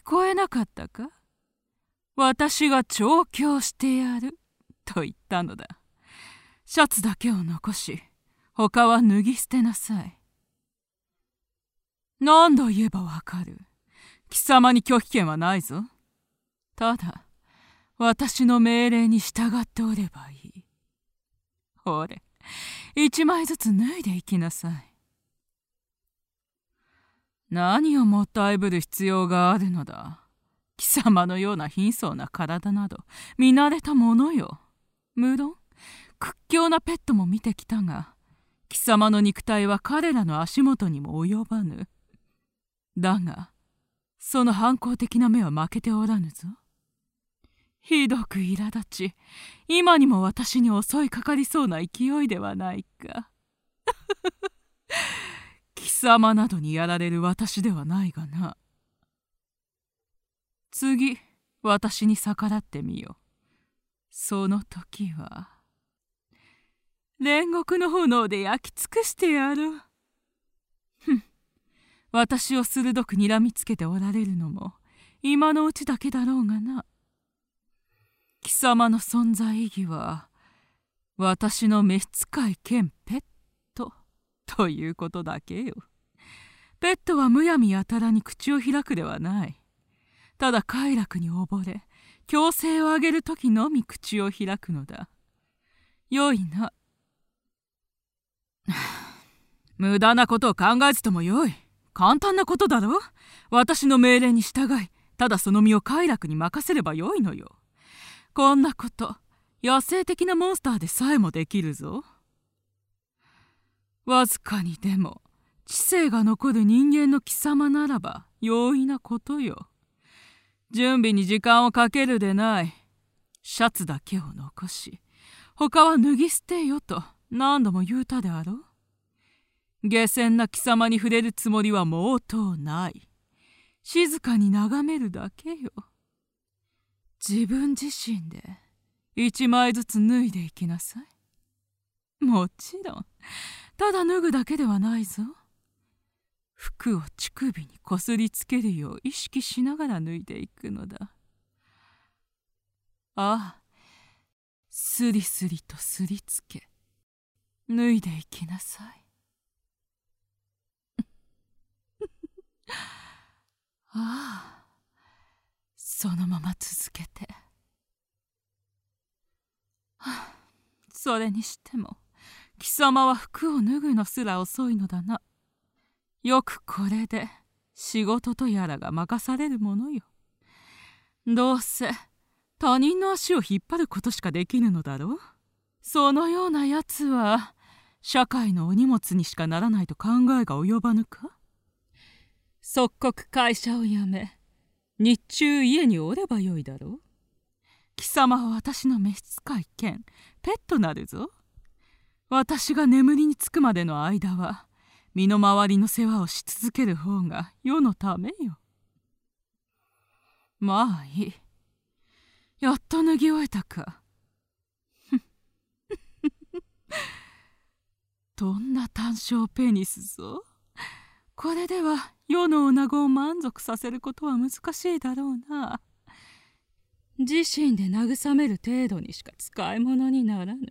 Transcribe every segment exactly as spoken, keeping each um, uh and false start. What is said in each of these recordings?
聞こえなかったか？私が調教してやると言ったのだ。シャツだけを残し、他は脱ぎ捨てなさい。何度言えばわかる。貴様に拒否権はないぞ。ただ、私の命令に従っておればいい。ほれ、一枚ずつ脱いでいきなさい。何をもったいぶる必要があるのだ。貴様のような貧相な体など見慣れたものよ。無論屈強なペットも見てきたが、貴様の肉体は彼らの足元にも及ばぬ。だがその反抗的な目は負けておらぬぞ。ひどく苛立ち、今にも私に襲いかかりそうな勢いではないか。貴様などにやられる私ではないがな。次、私に逆らってみよ。その時は煉獄の炎で焼き尽くしてやる。ふん、私を鋭く睨みつけておられるのも今のうちだけだろうがな。貴様の存在意義は私の召使い兼ペットということだけよ。ペットはむやみやたらに口を開くではない。ただ快楽に溺れ、強勢を上げるときのみ口を開くのだ。よいな。無駄なことを考えずともよい。簡単なことだろ。私の命令に従い、ただその身を快楽に任せればよいのよ。こんなこと、野生的なモンスターでさえもできるぞ。わずかにでも知性が残る人間の貴様ならば容易なことよ。準備に時間をかけるでない。シャツだけを残し、他は脱ぎ捨てよと何度も言うたであろう。下賤な貴様に触れるつもりは毛頭ない。静かに眺めるだけよ。自分自身で一枚ずつ脱いでいきなさい。もちろん、ただ脱ぐだけではないぞ。服を乳首にこすりつけるよう意識しながら脱いでいくのだ。ああ、スリスリとすりつけ、脱いでいきなさい。ああ、そのまま続けて。はあ、それにしても貴様は服を脱ぐのすら遅いのだな。よくこれで仕事とやらが任されるものよ。どうせ他人の足を引っ張ることしかできぬのだろう。そのようなやつは社会のお荷物にしかならないと考えが及ばぬか。即刻会社を辞め、日中家におればよいだろう。貴様は私の召使い兼ペットなるぞ。私が眠りにつくまでの間は身の回りの世話をし続ける方が世のためよ。まあいい。やっと脱ぎ終えたか。どんな単小ペニスぞ。これでは世の女子を満足させることは難しいだろうな。自身で慰める程度にしか使い物にならぬ。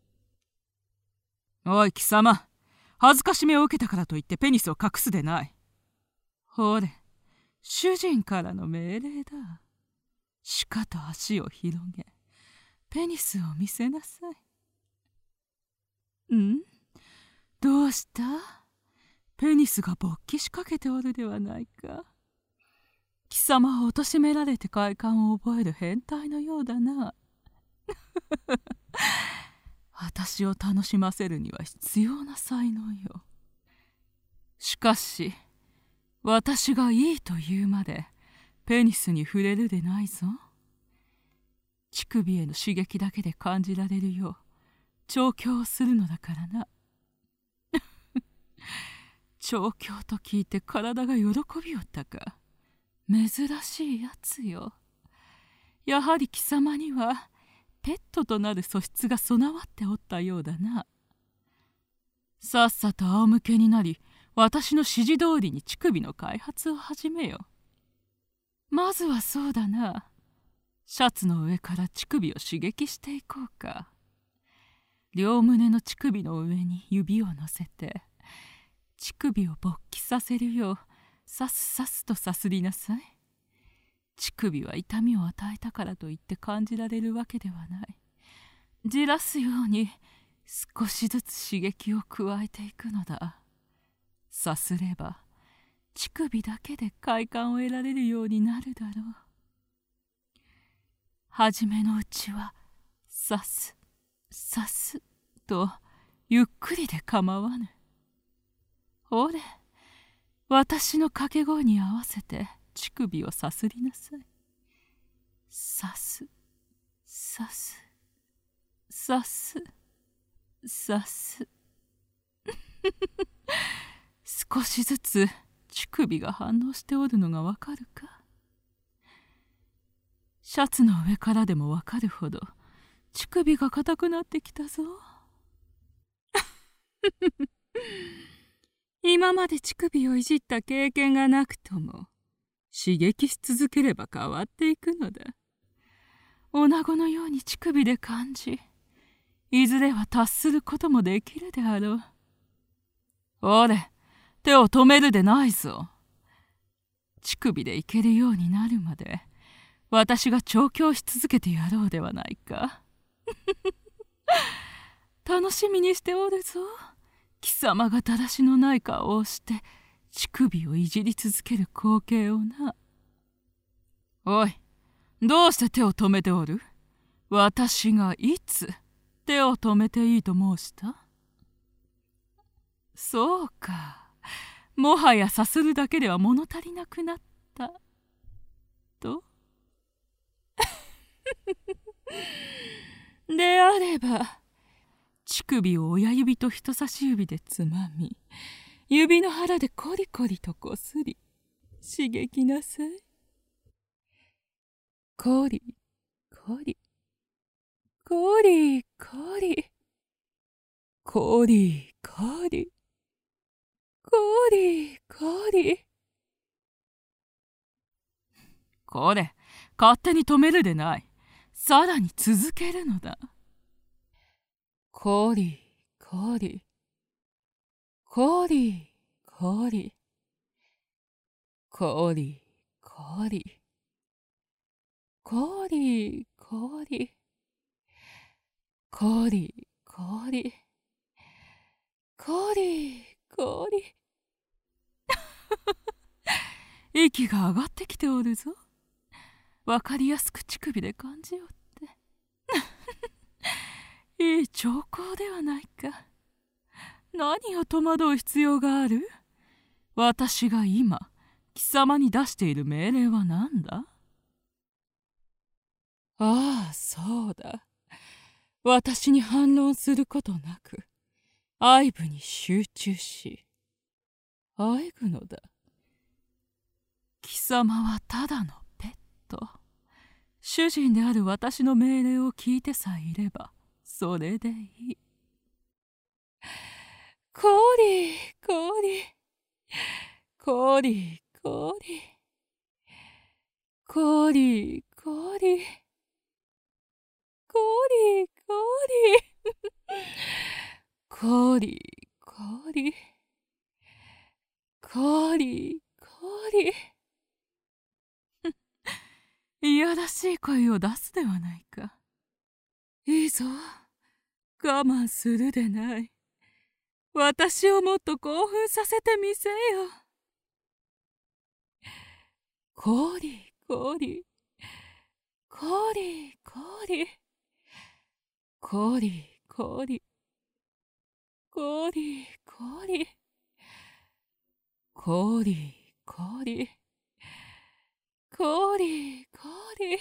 おい貴様、恥ずかしめを受けたからといってペニスを隠すでない。ほれ、主人からの命令だ。しかと足を広げ、ペニスを見せなさい。ん？どうした？ペニスが勃起しかけておるではないか。貴様は貶められて快感を覚える変態のようだな。私を楽しませるには必要な才能よ。しかし私がいいと言うまでペニスに触れるでないぞ。乳首への刺激だけで感じられるよう調教をするのだからな。調教と聞いて体が喜びおったか。珍しいやつよ。やはり貴様にはペットとなる素質が備わっておったようだな。さっさと仰向けになり、私の指示通りに乳首の開発を始めよ。 まずはそうだな。シャツの上から乳首を刺激していこうか。両胸の乳首の上に指を乗せて、乳首を勃起させるようさすさすとさすりなさい。乳首は痛みを与えたからといって感じられるわけではない。じらすように少しずつ刺激を加えていくのだ。さすれば乳首だけで快感を得られるようになるだろう。はじめのうちはさすさすとゆっくりで構わぬ。ほれ、私の掛け声に合わせて乳首をさすりなさい。さすさすさすさす少しずつ乳首が反応しておるのがわかるか。シャツの上からでもわかるほど乳首が硬くなってきたぞ。今まで乳首をいじった経験がなくとも刺激し続ければ変わっていくのだ。女子のように乳首で感じ、いずれは達することもできるであろう。おれ、手を止めるでないぞ。乳首でいけるようになるまで私が調教し続けてやろうではないか。楽しみにしておるぞ。貴様がだらしのない顔をして乳首をいじり続ける光景をな。おい、どうして手を止めておる？私がいつ手を止めていいと申した？そうか、もはやさするだけでは物足りなくなったと。であれば乳首を親指と人差し指でつまみ、指の腹でコリコリとこすり刺激なさい。コリコリコリコリコリコリコリコリ。これ、勝手に止めるでない。さらに続けるのだ。コリコリコリコリコリコリコリコリコリコリコリコリ。息が上がってきておるぞ。わかりやすく乳首で感じよって。いい兆候ではないか。何を戸惑う必要がある？私が今貴様に出している命令は何だ？ああ、そうだ。私に反論することなく愛撫に集中し愛ぐのだ。貴様はただのペット。主人である私の命令を聞いてさえいればそれでいい。コリコリコリコリコリコリコリコリコリコリコリコリ。いやらしい声を出すではないか。いいぞ、我慢するでない。私をもっと興奮させてみせよ。コリコリコリコリコリコリコリコリコリコリコリコリ。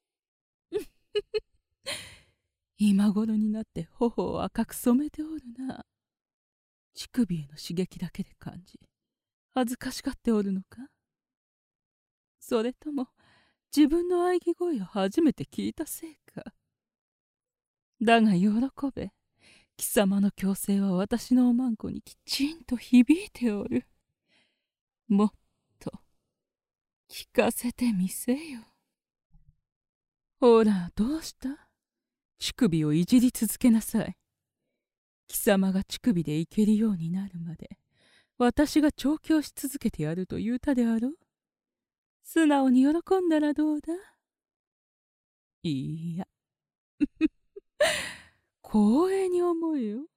今頃になって頬を赤く染めておるな。乳首への刺激だけで感じ恥ずかしがっておるのか？それとも自分の喘ぎ声を初めて聞いたせいか？だが喜べ、貴様の強制は私のおまんこにきちんと響いておる。もっと聞かせてみせよ。ほら、どうした？乳首をいじり続けなさい。貴様が乳首でいけるようになるまで、私が調教し続けてやると言うたであろう。素直に喜んだらどうだ？いいや。光栄に思うよ。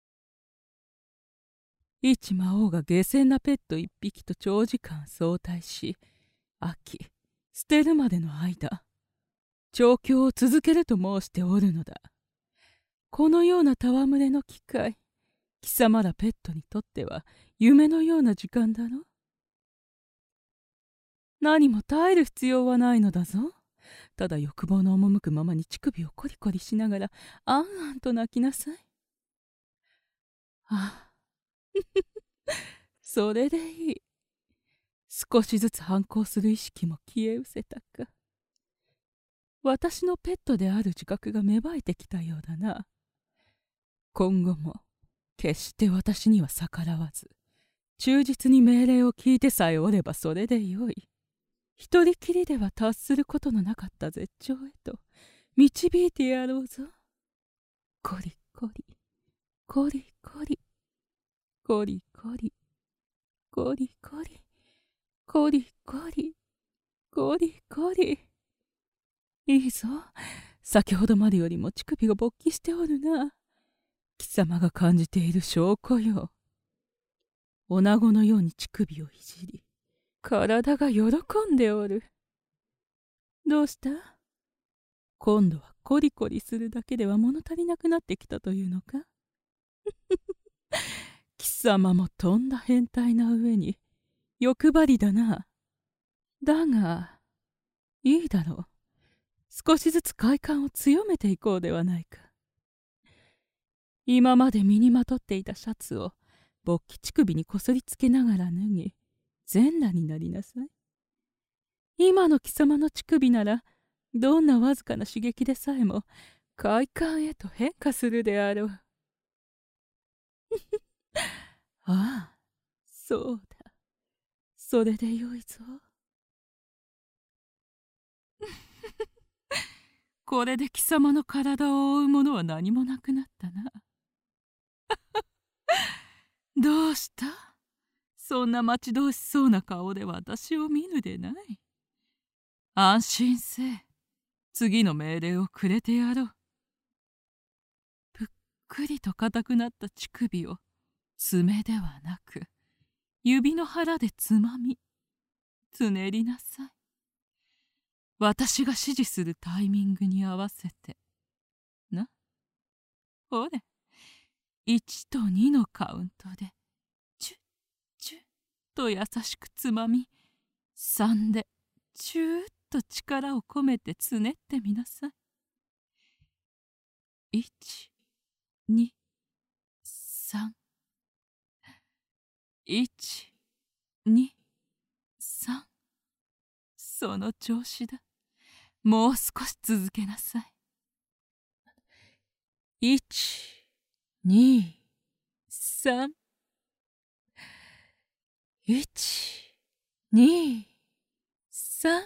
一魔王が下賤なペット一匹と長時間相対し、飽き、捨てるまでの間、調教を続けると申しておるのだ。このような戯れの機会、貴様らペットにとっては夢のような時間だろ。何も耐える必要はないのだぞ。ただ欲望の赴くままに乳首をコリコリしながらあんあんと泣きなさい。ああそれでいい。少しずつ反抗する意識も消え失せたか。私のペットである自覚が芽生えてきたようだな。今後も決して私には逆らわず、忠実に命令を聞いてさえおればそれでよい。一人きりでは達することのなかった絶頂へと導いてやろうぞ。コリコリ、コリコリ、コリコリ、コリコリ、コリコリ、コリコリ。いいぞ。先ほどまでよりも乳首が勃起しておるな。貴様が感じている証拠よ。女子のように乳首をいじり、体が喜んでおる。どうした？今度はコリコリするだけでは物足りなくなってきたというのか？貴様もとんだ変態な上に欲張りだな。だがいいだろう。少しずつ快感を強めていこうではないか。今まで身にまとっていたシャツを勃起乳首にこすりつけながら脱ぎ、全裸になりなさい。今の貴様の乳首ならどんなわずかな刺激でさえも快感へと変化するであろう。ああ、そうだ。それでよいぞ。これで貴様の体を覆うものは何もなくなったな。どうした？そんな待ち遠しそうな顔で私を見るでない。安心せえ。次の命令をくれてやろう。ぷっくりと硬くなった乳首を爪ではなく指の腹でつまみつねりなさい。私が指示するタイミングに合わせてな。ほれ、いちとにのカウントでチュッチュッと優しくつまみ、さんでチューッと力を込めてつねってみなさい。いち、に、さん。いち、に、さん。その調子だ。もう少し続けなさい。いち、に、さん。いち、に、さん。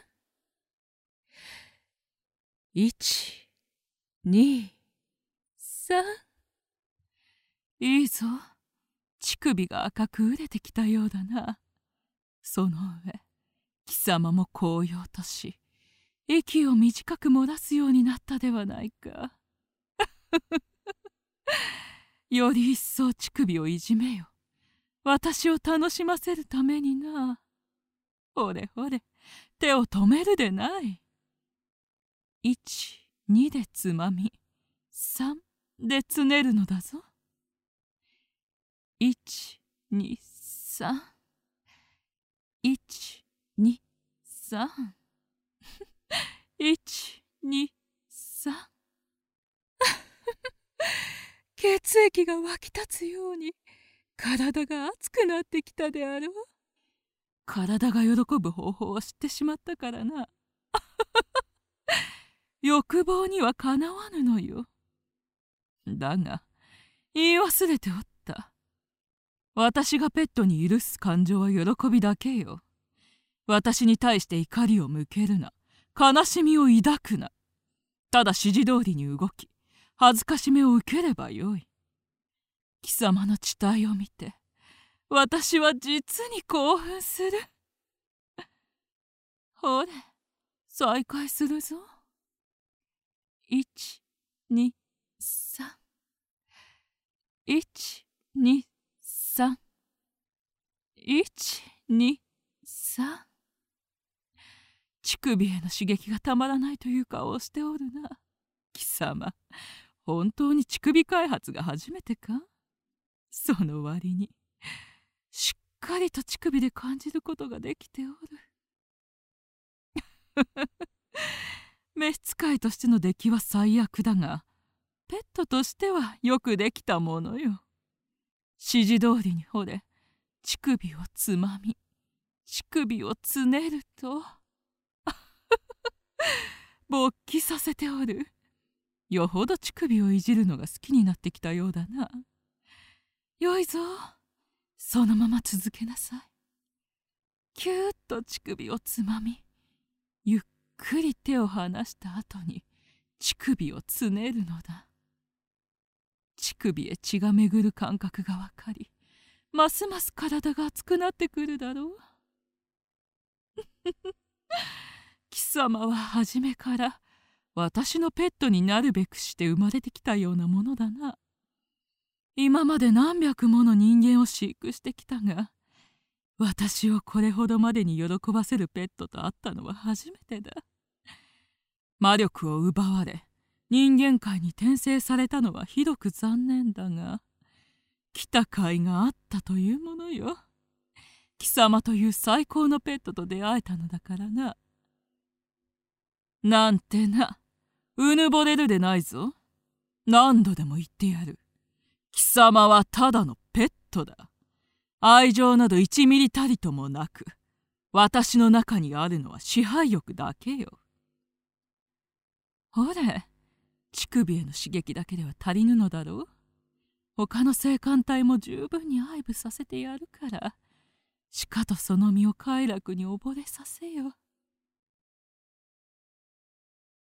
いち、に、さん。いいぞ。乳首が赤く熟れてきたようだな。その上、貴様も高揚とし、息を短く漏らすようになったではないか。より一層乳首をいじめよ。私を楽しませるためにな。ほれほれ、手を止めるでない。いち、にでつまみ、さんでつねるのだぞ。いち、に、さん。いち、に、さん。いち、に、さん。血液が湧き立つように体が熱くなってきたであろう。体が喜ぶ方法を知ってしまったからな。欲望にはかなわぬのよ。だが言い忘れておった。私がペットに許す感情は喜びだけよ。 私に対して怒りを向けるな。悲しみを抱くな。ただ指示通りに動き、恥ずかしめを受ければよい。貴様の地体を見て、私は実に興奮する。ほれ、再開するぞ。一、二、三。一、二、三。一、二、三。乳首への刺激がたまらないという顔をしておるな。貴様、本当に乳首開発が初めてか？その割に、しっかりと乳首で感じることができておる。召使いとしての出来は最悪だが、ペットとしてはよくできたものよ。指示通りにほれ、乳首をつまみ、乳首をつねると、勃起させておる。よほど乳首をいじるのが好きになってきたようだな。よいぞ、そのまま続けなさい。キューッと乳首をつまみ、ゆっくり手を離した後に乳首をつねるのだ。乳首へ血が巡る感覚がわかり、ますます体が熱くなってくるだろう。貴様は初めから私のペットになるべくして生まれてきたようなものだな。今まで何百もの人間を飼育してきたが、私をこれほどまでに喜ばせるペットと会ったのは初めてだ。魔力を奪われ、人間界に転生されたのはひどく残念だが、来た甲斐があったというものよ。貴様という最高のペットと出会えたのだからな。なんてな、うぬぼれるでないぞ。何度でも言ってやる。貴様はただのペットだ。愛情など一ミリたりともなく、私の中にあるのは支配欲だけよ。ほれ、乳首への刺激だけでは足りぬのだろう。他の性感帯も十分に愛撫させてやるから、しかとその身を快楽に溺れさせよ。